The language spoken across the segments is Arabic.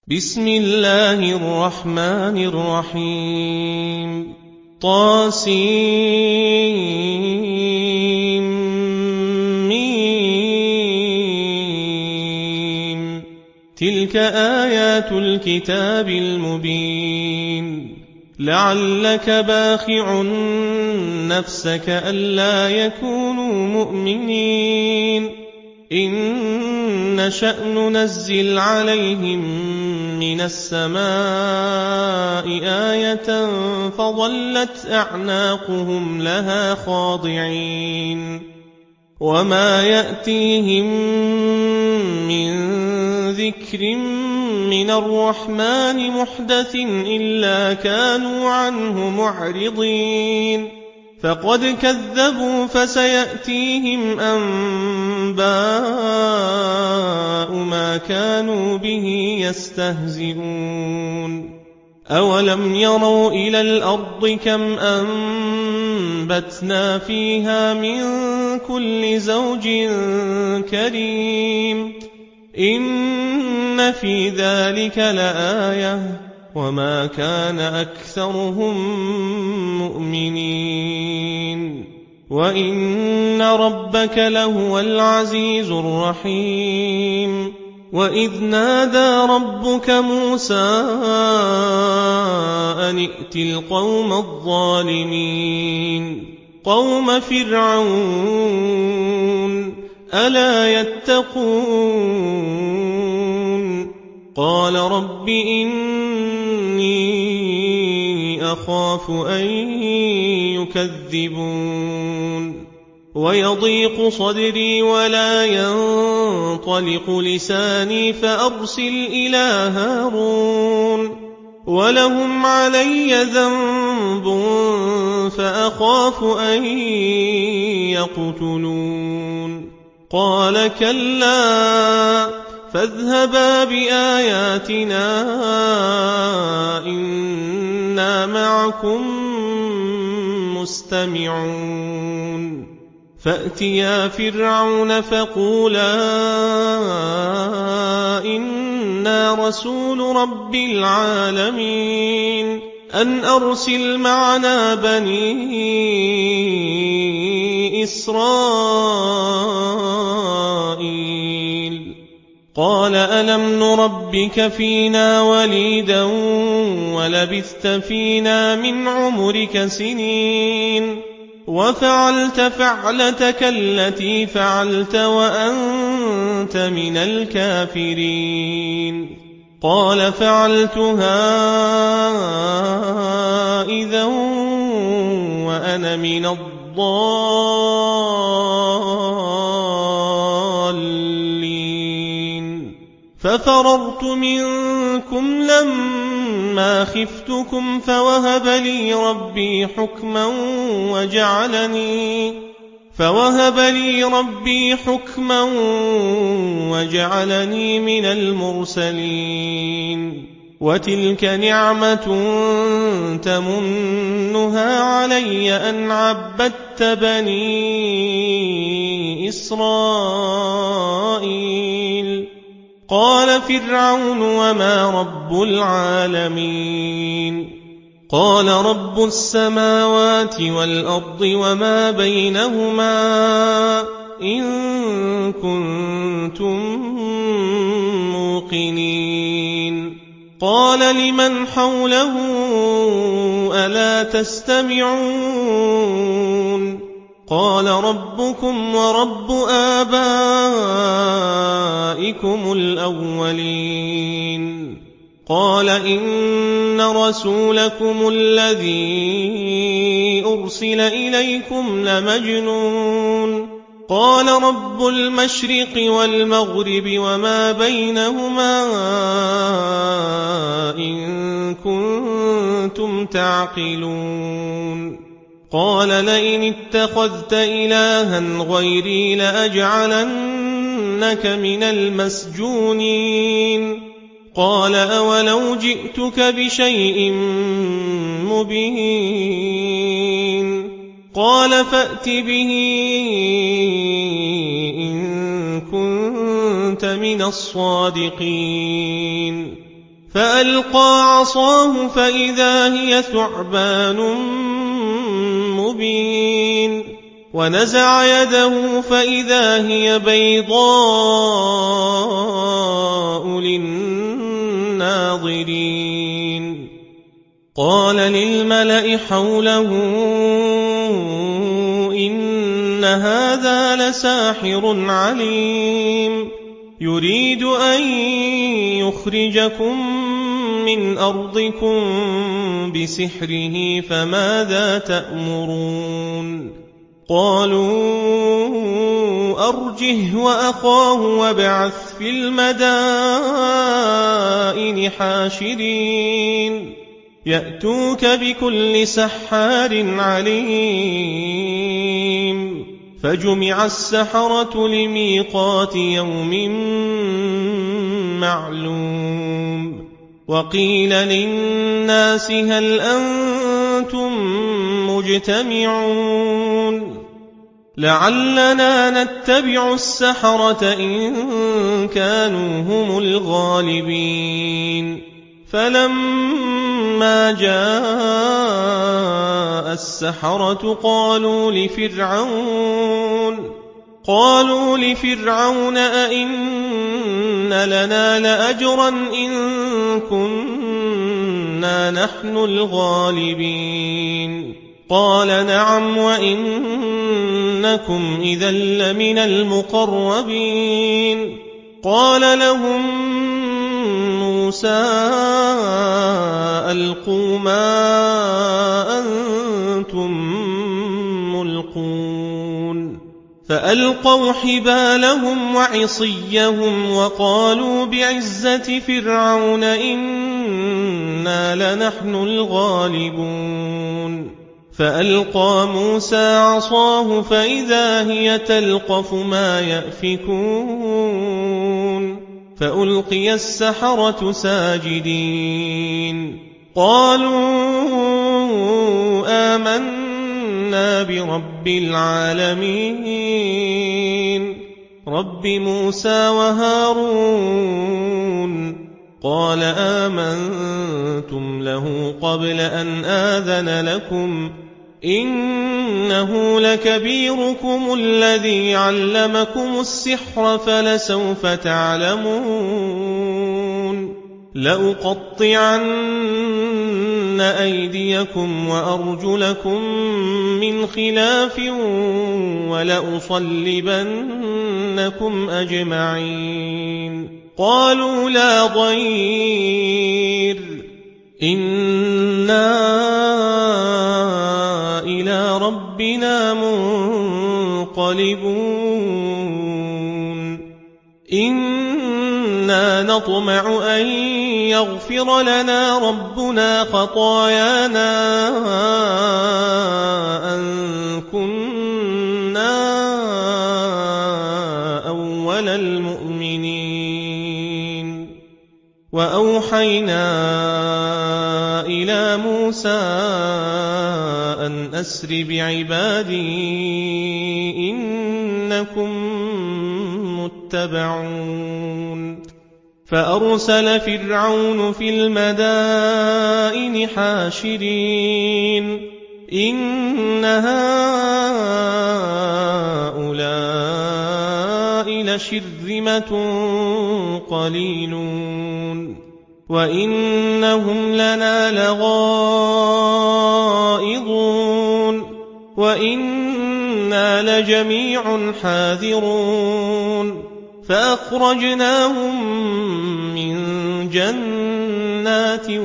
بسم الله الرحمن الرحيم طاسيم تلك آيات الكتاب المبين لعلك باخع نفسك ألا يكونوا مؤمنين إن نشأ ننزل عليهم من السماء آية فظلت أعناقهم لها خاضعين وما يأتيهم من ذكر من الرحمن محدث إلا كانوا عنه معرضين فقد كذبوا فسيأتيهم أنباء ما كانوا به يستهزئون أولم يروا إلى الأرض كم أنبتنا فيها من كل زوج كريم إن في ذلك لآية وما كان أكثرهم مؤمنين وإن ربك لهو العزيز الرحيم وإذ نادى ربك موسى أن ائت القوم الظالمين قوم فرعون ألا يتقون قال رب إني أخاف أن يكذبون ويضيق صدري ولا ينطلق لساني فأرسل إلى هارون ولهم علي ذنب فأخاف أن يقتلون قال كلا فاذهبا بآياتنا إنا معكم مستمعون فأتيا فرعون فقولا إنا رسول رب العالمين أن أرسل معنا بني إسرائيل قال ألم نربك فينا وليدا ولبثت فينا من عمرك سنين وفعلت فعلتك التي فعلت وأنت من الكافرين قال فعلتها إذا وأنا من الضالين ففررت منكم لما خفتكم فوهب لي ربي حكما وجعلني من المرسلين وتلك نعمة تمنها علي أن عبدت بني إسرائيل قال فرعون وما رب العالمين قال رب السماوات والأرض وما بينهما إن كنتم موقنين قال لمن حوله ألا تستمعون قال ربكم ورب آبائكم الأولين قال إن رسولكم الذي أرسل إليكم لمجنون قال رب المشرق والمغرب وما بينهما إن كنتم تعقلون قال لئن اتخذت إلها غيري لأجعلنك من المسجونين قال أولو جئتك بشيء مبين قال فأت به إن كنت من الصادقين فألقى عصاه فإذا هي ثعبان مبين ونزع يده فإذا هي بيضاء للناظرين قال للملأ حوله إن هذا لساحر عليم يريد أن يخرجكم من أرضكم بسحره فماذا تأمرون قالوا أرجه وأخاه وابعث في المدائن حاشرين يأتوك بكل سحار عليم فجمع السحرة لميقات يوم معلوم وقيل للناس هل أنتم مجتمعون لعلنا نتبع السحرة إن كانوا هم الغالبين فلما جاء السحرة قالوا لفرعون أئن لنا لأجرا إن كنا نحن الغالبين قال نعم وإنكم إذا لمن المقربين قال لهم موسى ألقوا ما أنتم ملقون فألقوا حبالهم وعصيهم وقالوا بعزة فرعون إنا لنحن الغالبون فألقى موسى عصاه فإذا هي تلقف ما يأفكون فألقي السحرة ساجدين قالوا آمنا برب العالمين رب موسى وهارون قال آمنتم له قبل أن آذن لكم إنه لكبيركم الذي علمكم السحر فلسوف تعلمون لأقطعن أيديكم وأرجلكم من خلاف ولأصلبنكم أجمعين قالوا لا ضير إنا إلى ربنا منقلبون إنا نطمع أن يغفر لنا ربنا خطايانا أن كنا أول المؤمنين وأوحينا إلى موسى أن أسر بعبادي إنكم متبعون فأرسل فرعون في المدائن حاشرين إن هؤلاء لشرذمة قليلون وإنهم لنا لغائظون وإنا لجميع حاذرون فأخرجناهم من جنات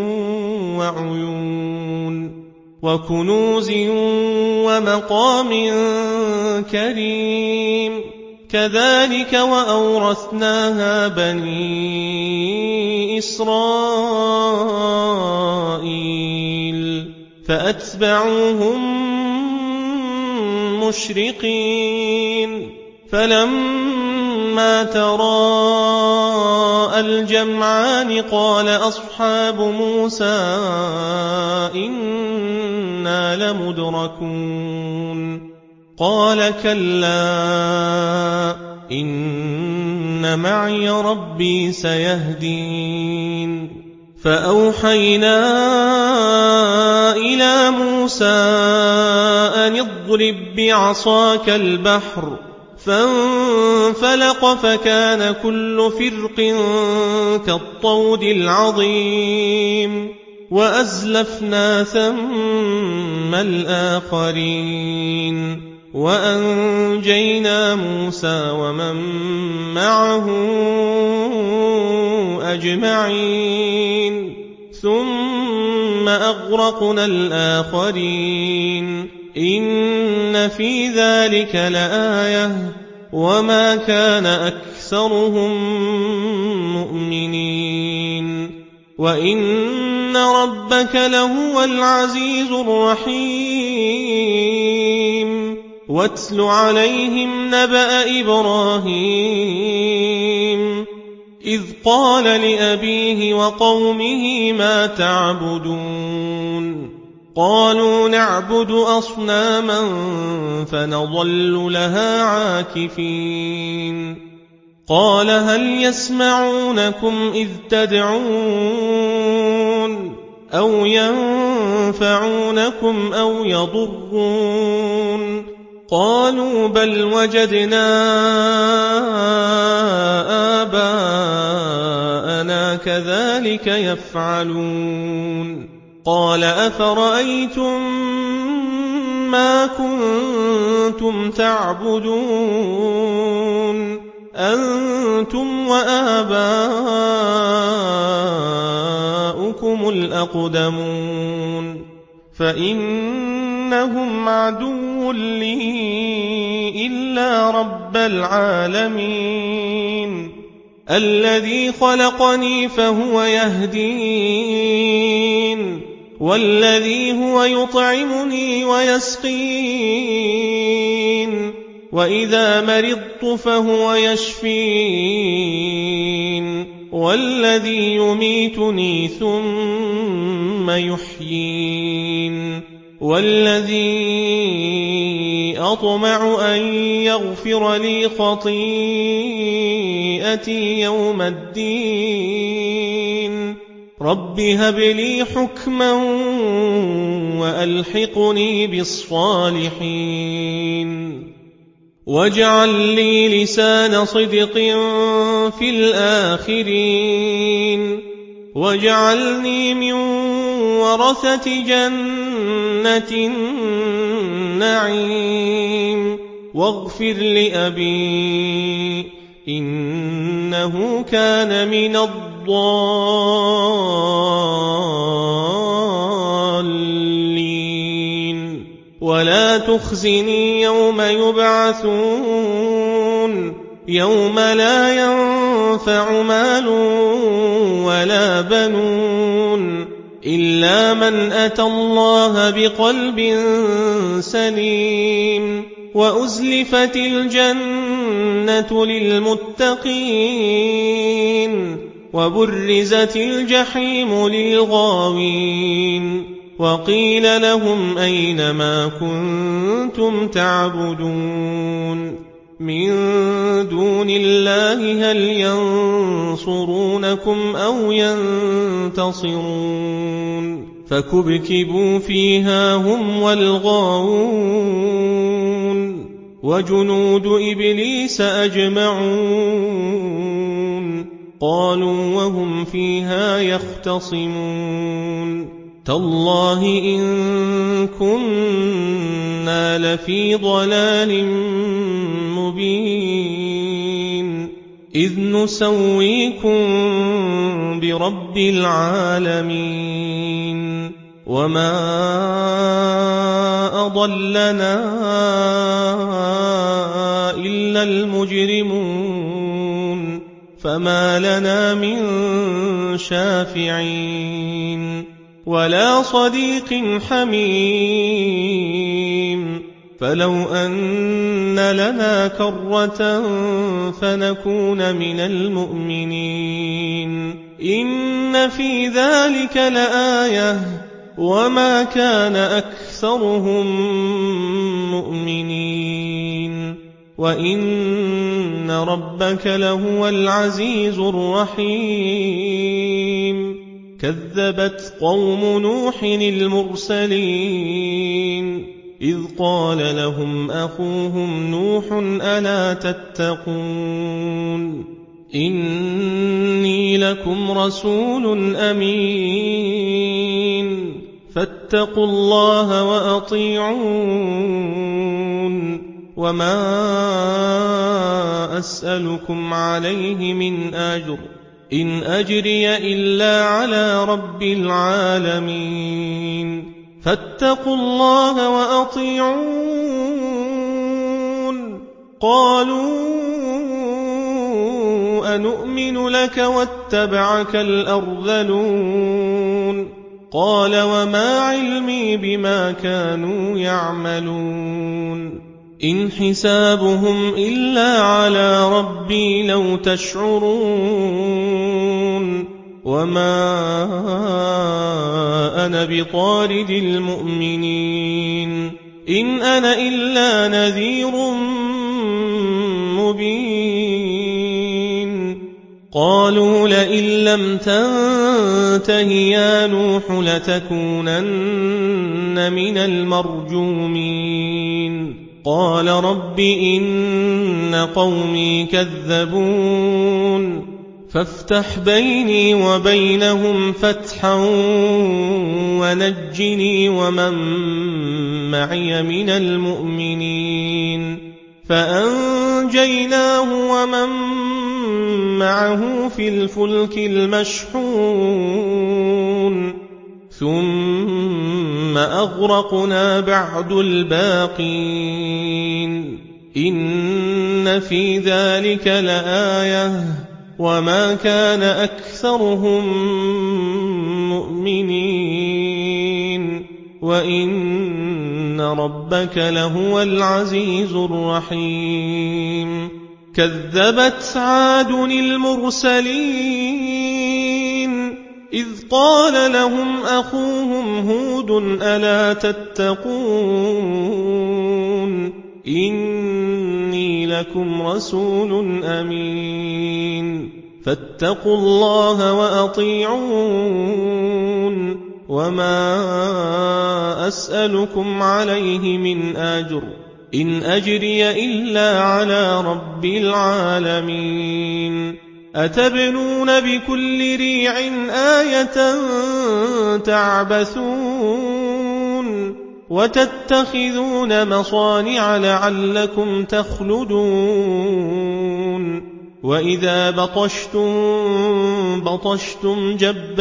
وعيون وكنوز ومقام كريم كذلك وأورثناها بني إسرائيل فأتبعوهم مشرقين فلما تراءى الجمعان قال أصحاب موسى إنا لمدركون قال كلا إن معي ربي سيهدين فأوحينا إلى موسى أن اضرب بعصاك البحر فانفلق فكان كل فرق كالطود العظيم وأزلفنا ثم الآخرين وأنجينا موسى ومن معه أجمعين ثم أغرقنا الآخرين إن في ذلك لآية وما كان أكثرهم مؤمنين وإن ربك لهو العزيز الرحيم واتل عليهم نبأ إبراهيم إذ قال لأبيه وقومه ما تعبدون قالوا نعبد أصناما فنظل لها عاكفين قال هل يسمعونكم إذ تدعون أو ينفعونكم أو يضرون قالوا بل وجدنا آباءنا كذلك يفعلون قال أفرأيتم ما كنتم تعبدون أنتم وآباؤكم الأقدمون فإنهم عدو لي إلا رب العالمين الذي خلقني فهو يهدين والذي هو يطعمني ويسقين وإذا مرضت فهو يشفين والذي يميتني ثم يحيين والذي أطمع أن يغفر لي خطيئتي يوم الدين رب هب لي حكما وألحقني بالصالحين واجعل لي لسان صدق في الآخرين واجعلني من ورثة جنة النعيم واغفر لأبي إنه كان من الضالين ولا تخزني يوم يبعثون يوم لا ينفع مال ولا بنون إلا من أتى الله بقلب سليم وأزلفت الجنة للمتقين وبرزت الجحيم للغاوين وقيل لهم أين ما كنتم تعبدون من دون الله هل ينصرونكم أو ينتصرون فكبكبوا فيها هم والغاوون وجنود إبليس أجمعون قالوا وهم فيها يختصمون تالله إن كنا لفي ضلال مبين إذ نسويكم برب العالمين وما أضلنا إلا المجرمون فما لنا من شافعين ولا صديق حميم فلو أن لنا كرة فنكون من المؤمنين إن في ذلك لآية وما كان أكثرهم مؤمنين وإن ربك لهو العزيز الرحيم كذبت قوم نوح المرسلين إذ قال لهم أخوهم نوح ألا تتقون إني لكم رسول أمين فاتقوا الله وأطيعون وما أسألكم عليه من أجر إن أجري إلا على رب العالمين فاتقوا الله وأطيعون قالوا أنؤمن لك واتبعك الأرذلون قال وما علمي بما كانوا يعملون إن حسابهم إلا على ربي لو تشعرون وما أنا بطارد المؤمنين إن أنا إلا نذير مبين قالوا لئن لم تنته يا نوح لتكونن من المرجومين قال رب إن قومي كذبون فافتح بيني وبينهم فتحا ونجني ومن معي من المؤمنين فأنجيناه ومن معه في الفلك المشحون ثم أغرقنا بعد الباقين إن في ذلك لآية وما كان أكثرهم مؤمنين وإن ربك لهو العزيز الرحيم كذبت عاد المرسلين إذ قال لهم أخوهم هود ألا تتقون إني لكم رسول أمين فاتقوا الله وأطيعون وما أسألكم عليه من أجر إن أجري إلا على رب العالمين أتبنون بكل ريع آية تعبثون وتتخذون مصانع لعلكم تخلدون وإذا بطشتم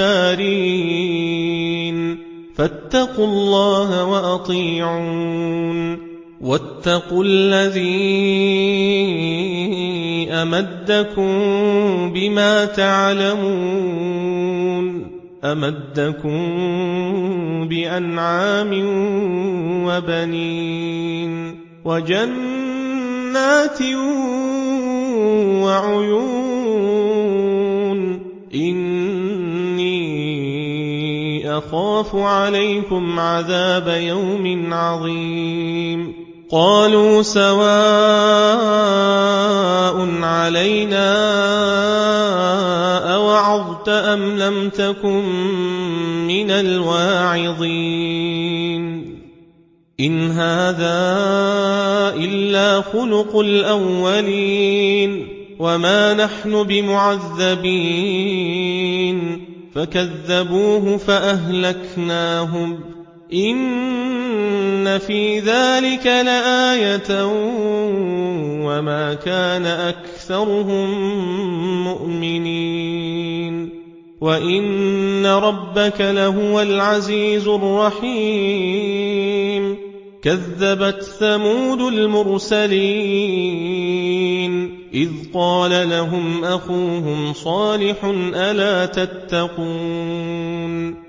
جبارين فاتقوا الله وأطيعون واتقوا الذي أمدكم بما تعلمون أمدكم بأنعام وبنين وجنات وعيون إني أخاف عليكم عذاب يوم عظيم قالوا سواء علينا أوعظت أم لم تكن من الواعظين إن هذا إلا خلق الأولين وما نحن بمعذبين فكذبوه فأهلكناهم إن في ذلك لآية وما كان أكثرهم مؤمنين وإن ربك لهو العزيز الرحيم كذبت ثمود المرسلين إذ قال لهم أخوهم صالح ألا تتقون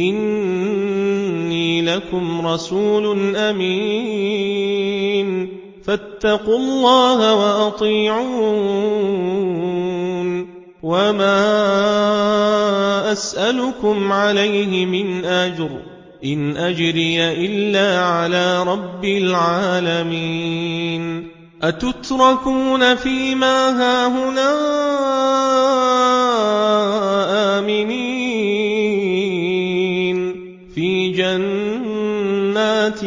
إني لكم رسول أمين فاتقوا الله وأطيعون وما أسألكم عليه من أجر إن أجري إلا على رب العالمين أتتركون فيما هاهنا آمنين جنات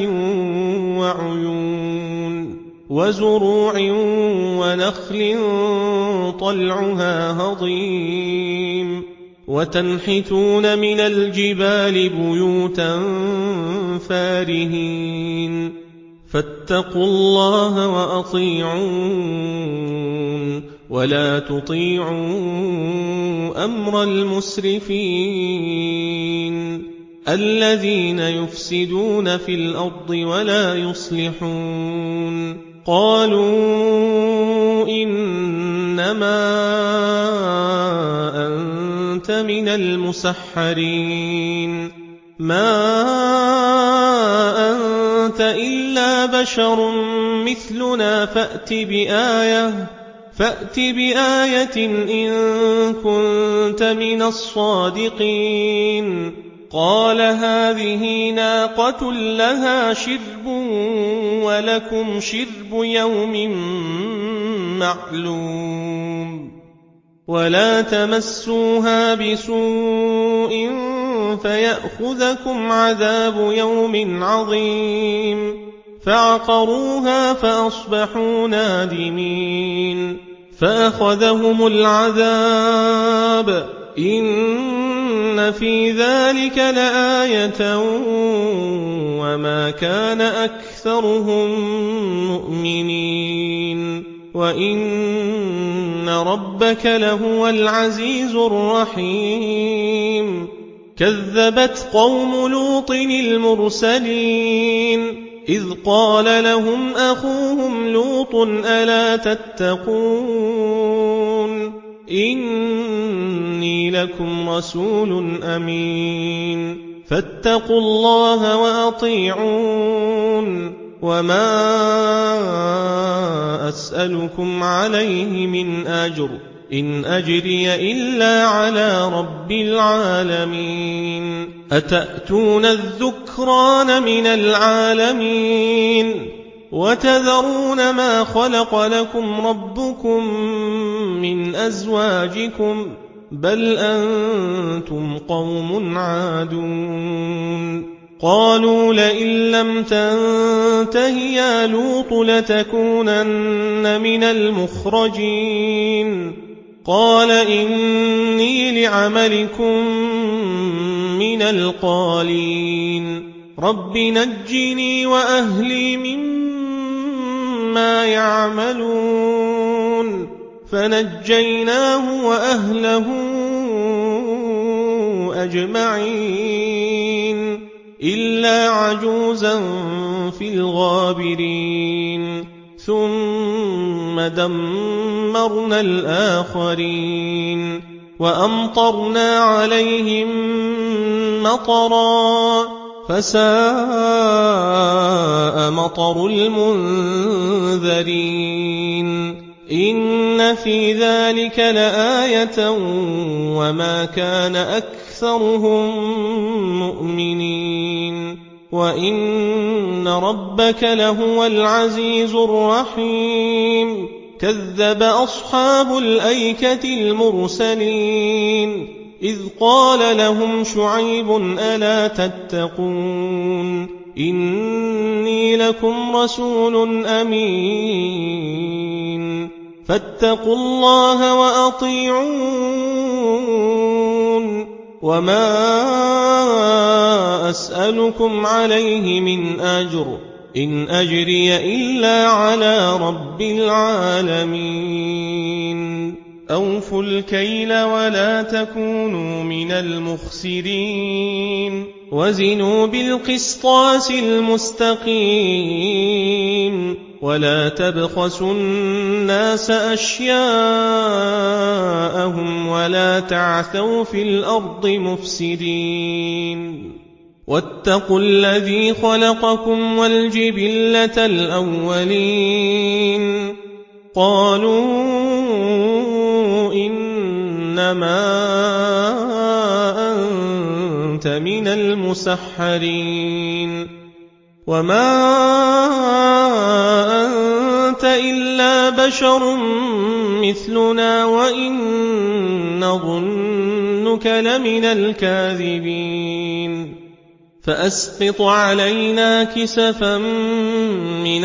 وعيون وزروع ونخل طلعها هضيم وتنحتون من الجبال بيوتا فارهين فاتقوا الله وأطيعون ولا تطيعوا أمر المسرفين الذين يفسدون في الأرض ولا يصلحون قالوا إنما أنت من المسحرين ما أنت إلا بشر مثلنا فأت بآية إن كنت من الصادقين قال هذه ناقة لها شرب ولكم شرب يوم معلوم ولا تمسوها بسوء فيأخذكم عذاب يوم عظيم فعقروها فأصبحوا نادمين فأخذهم العذاب إن في ذلك لآية وما كان أكثرهم مؤمنين وإن ربك لهو العزيز الرحيم كذبت قوم لوط المرسلين إذ قال لهم أخوهم لوط ألا تتقون إني لكم رسول أمين فاتقوا الله وأطيعون وما أسألكم عليه من أجر إن أجري إلا على رب العالمين أتأتون الذكران من العالمين وتذرون ما خلق لكم ربكم من أزواجكم بل أنتم قوم عادون قالوا لئن لم تنته يا لوط لتكونن من المخرجين قال إني لعملكم من القالين رب نجني وأهلي مما يعملون فنجيناه وأهله أجمعين إلا عجوزا في الغابرين ثم دمرنا الآخرين وأمطرنا عليهم مطرا فساء مطر المنذرين إن في ذلك لآية وما كان أكثرهم مؤمنين وإن ربك لهو العزيز الرحيم كذب أصحاب الأيكة المرسلين إذ قال لهم شعيب ألا تتقون إني لكم رسول أمين فاتقوا الله وأطيعون وما أسألكم عليه من أجر إن أجري إلا على رب العالمين أوفوا الكيل ولا تكونوا من المخسرين وزنوا بالقسطاس المستقيم ولا تبخسوا الناس أشياءهم ولا تعثوا في الأرض مفسدين واتقوا الذي خلقكم والجبلة الأولين قالوا إنما أنت من المسحرين وما أنت إلا بشر مثلنا وإن نظنك لمن الكاذبين فأسقط علينا كسفا من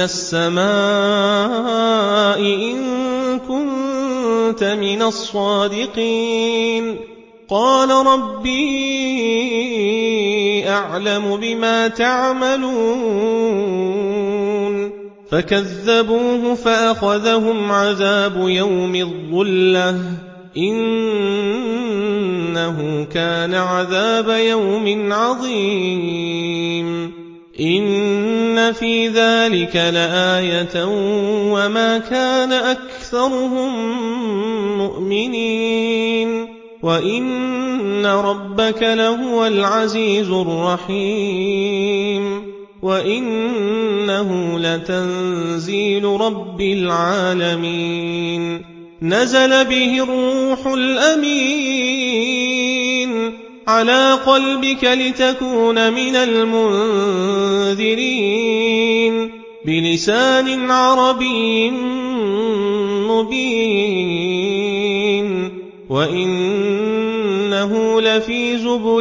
السماء إن كنت من الصادقين. قال ربي أعلم بما تعملون. فكذبوه فأخذهم عذاب يوم الظلة إنه كان عذاب يوم عظيم. إن في ذلك لآية وما كان أكثرهم مؤمنين وإن ربك لهو العزيز الرحيم وإنه لتنزيل رب العالمين. نزل به الروح الأمين على قلبك لتكون من المنذرين بلسان عربي مبين وإنه لفي زبر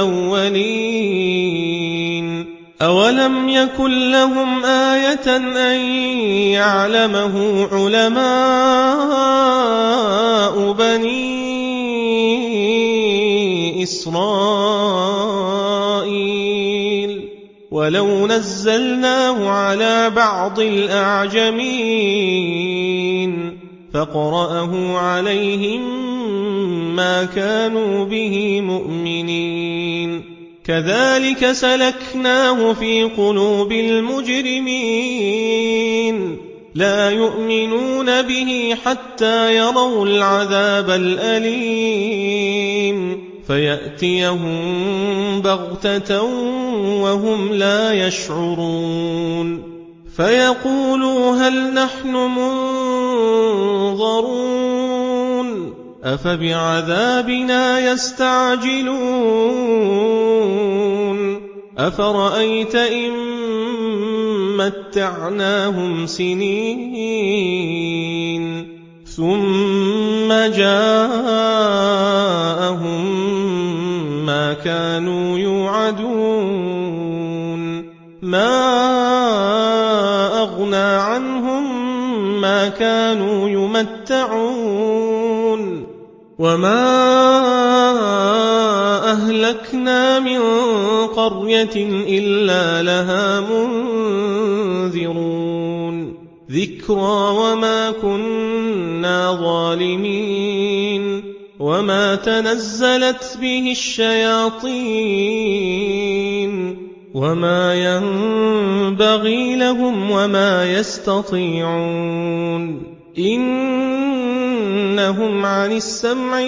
الأولين. أولم يكن لهم آية أن يعلمه علماء بني إسرائيل ولو نزلناه على بعض الأعجمين فقرأه عليهم ما كانوا به مؤمنين. كذلك سلكناه في قلوب المجرمين لا يؤمنون به حتى يروا العذاب الأليم فيأتيهم بغتة وهم لا يشعرون فيقولوا هل نحن منظرون أفبعذابنا يستعجلون أفرأيت إن متعناهم سنين ثم جاءهم ما كانوا يوعدون ما أغنى عنهم ما كانوا يمتعون وما أهلكنا من قرية إلا لها منذرون ذكرى وما كنا ظالمين وما تنزلت به الشياطين وما ينبغي لهم وما يستطيعون إنهم عن السمع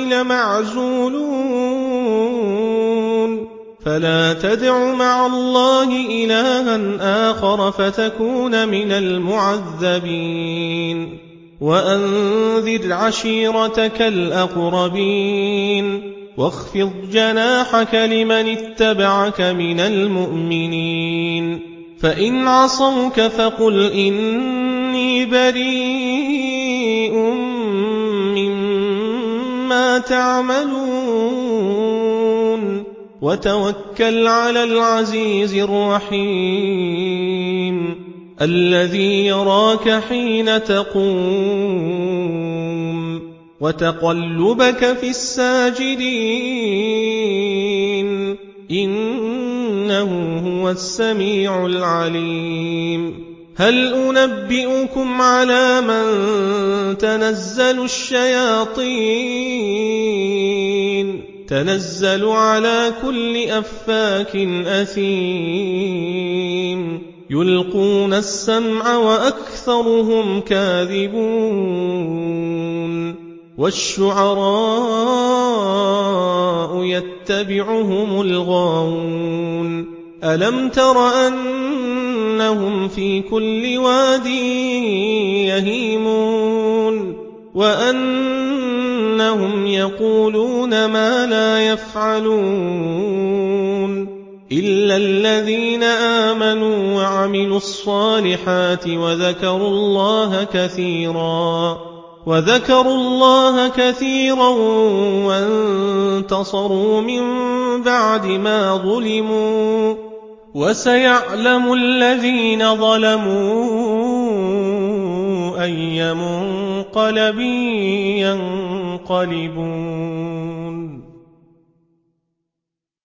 لمعزولون فلا تدع مع الله إلها آخر فتكون من المعذبين وأنذر عشيرتك الأقربين واخفض جناحك لمن اتبعك من المؤمنين فإن عصوك فقل إني بريء مما تعملون وتوكل على العزيز الرحيم الذي يراك حين تقوم وتقلبك في الساجدين إنه هو السميع العليم هل أنبئكم على من تنزل الشياطين تنزل على كل أفاك أثيم يلقون السمع وأكثرهم كاذبون والشعراء يتبعهم الغاوون ألم تر أنهم في كل واد يهيمون وأنهم يقولون ما لا يفعلون إلا الذين آمنوا وعملوا الصالحات وذكروا الله كثيرا وانتصروا من بعد ما ظلموا وسيعلم الذين ظلموا أي منقلب ينقلبون